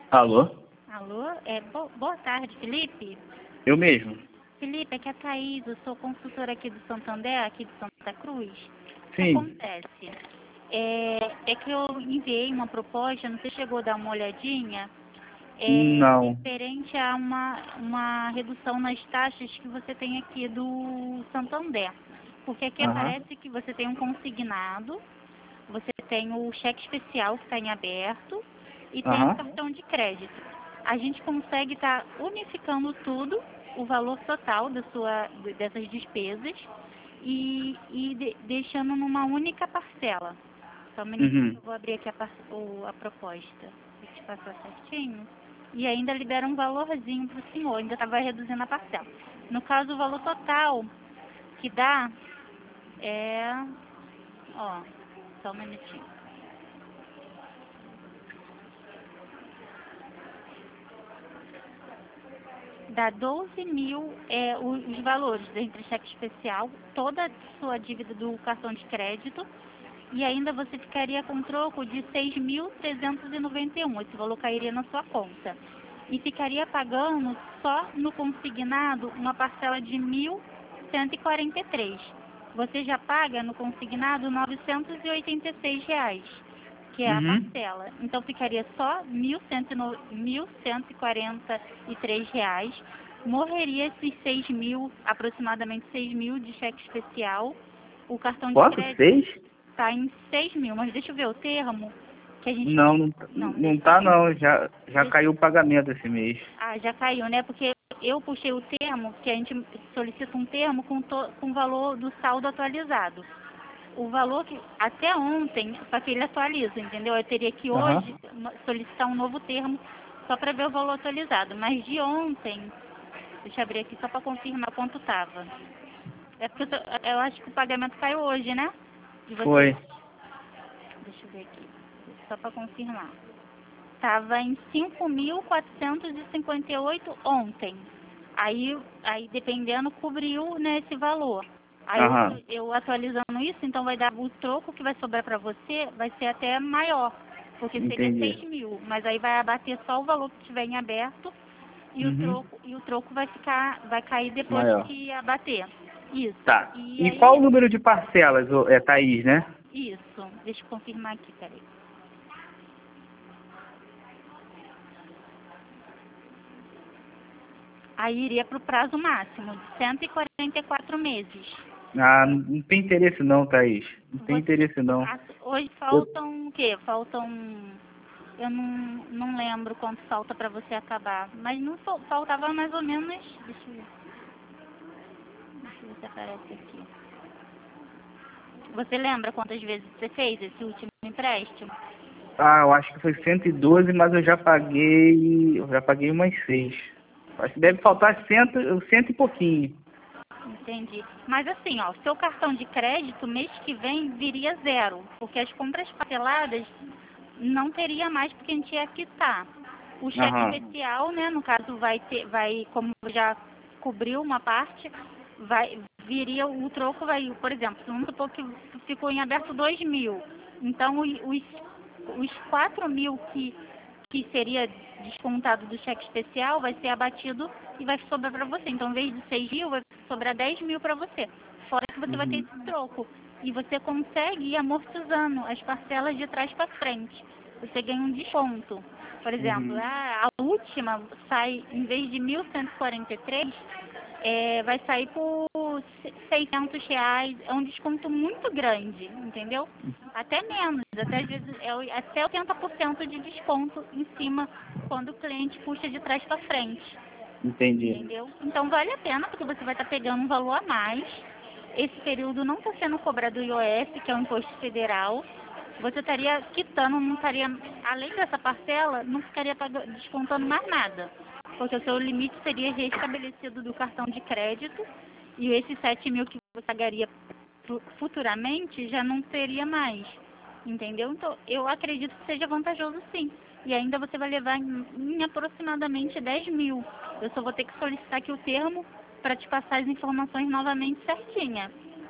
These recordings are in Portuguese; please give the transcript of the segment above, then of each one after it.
Alô? Alô? Boa tarde, Felipe. Eu mesmo? Felipe, aqui é a Thaís, eu sou consultora aqui do Santander, aqui de Santa Cruz. O que Sim. acontece? É que eu enviei uma proposta, não sei se chegou a dar uma olhadinha, Não. referente a uma redução nas taxas que você tem aqui do Santander. Porque aqui Aham. aparece que você tem um consignado, você tem o cheque especial que está em aberto e tem o Aham. cartão de crédito. A gente consegue estar unificando tudo, o valor total dessas despesas e deixando numa única parcela. Só um minutinho que Uhum. eu vou abrir aqui a proposta. Vou te passar certinho. E ainda libera um valorzinho para o senhor, ainda estava reduzindo a parcela. No caso, o valor total que dá é... Ó, só um minutinho. Dá 12 mil os valores entre cheque especial, toda a sua dívida do cartão de crédito e ainda você ficaria com troco de 6.391. Esse valor cairia na sua conta. E ficaria pagando só no consignado uma parcela de 1.143. Você já paga no consignado R$ 986, que é a Uhum. parcela. Então ficaria só R$ 1.143. Morreria esses 6 mil, aproximadamente 6 mil de cheque especial. O cartão de Quanto? crédito 6? está em 6 mil, mas deixa eu ver o termo que a gente... Não, não, Não, não tá não. Já deixa- caiu o pagamento esse mês. Ah, já caiu, né? Porque eu puxei o termo, que a gente solicita um termo com o valor do saldo atualizado. O valor que até ontem, para que ele atualize, entendeu? Eu teria que Aham. hoje solicitar um novo termo só para ver o valor atualizado. Mas de ontem, deixa eu abrir aqui só para confirmar quanto estava. É porque eu acho que o pagamento caiu hoje, né? De vocês. Foi. Deixa eu ver aqui, só para confirmar. Estava em 5.458 ontem. Aí dependendo, cobriu, né, esse valor. Aí Aham. eu atualizando isso, então vai dar o troco que vai sobrar para você, vai ser até maior, porque seria Entendi. 6 mil, mas aí vai abater só o valor que tiver em aberto Uhum. e o troco vai cair depois Maior. que abater. Isso. Tá. E E qual o aí, número de parcelas, Thaís, né? isso. Deixa eu confirmar aqui, peraí. Aí iria para o prazo máximo de 144 meses. Ah, não tem interesse não, Thaís. Não tem Vocês, interesse não. hoje Eu- faltam o quê? Faltam, eu não lembro quanto falta para você acabar, mas não faltava mais ou menos, deixa eu ver se aparece aqui. Você lembra quantas vezes você fez esse último empréstimo? eu acho que foi 112, mas eu já paguei umas 6. Acho que deve faltar cento e pouquinho. Entendi. Mas assim, ó, seu cartão de crédito mês que vem viria zero, porque as compras parceladas não teria mais porque a gente ia quitar. O cheque Aham. especial, né, no caso como já cobriu uma parte, viria o troco por exemplo, vamos supor que ficou em aberto 2 mil. Então os 4 mil que seria descontado do cheque especial vai ser abatido e vai sobrar para você. Então, em vez de 6 mil, vai sobrar 10 mil para você. Fora que você vai ter Uhum. esse troco. E você consegue ir amortizando as parcelas de trás para frente. Você ganha um desconto. Por exemplo, Uhum. a última sai, em vez de 1.143, vai sair por R$ 600. É um desconto muito grande, entendeu? Até menos, até às vezes até 80% de desconto em cima quando o cliente puxa de trás para frente, Entendi. entendeu? Então vale a pena porque você vai estar pegando um valor a mais. Esse período não está sendo cobrado o IOF, que é o imposto federal. Você estaria quitando, não estaria, além dessa parcela, não ficaria descontando mais nada. Porque o seu limite seria restabelecido do cartão de crédito e esses 7 mil que você pagaria futuramente já não teria mais. Entendeu? Então, eu acredito que seja vantajoso sim. E ainda você vai levar em aproximadamente 10 mil. Eu só vou ter que solicitar aqui o termo para te passar as informações novamente certinha.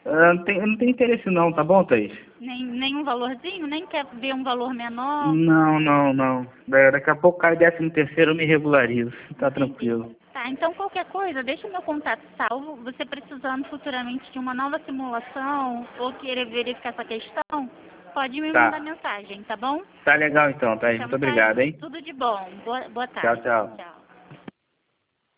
Não tem interesse não, tá bom, Thaís? Nem um valorzinho? Nem quer ver um valor menor? Não. Daqui a pouco cai 13º, eu me regularizo. Tá tranquilo. Tá, então qualquer coisa, deixa o meu contato salvo. Você precisando futuramente de uma nova simulação ou querer verificar essa questão, pode me mandar mensagem, tá bom? Tá legal então, Thaís. Então, Muito obrigado, hein? tudo de bom. Boa Tchau, tarde. tchau. Tchau.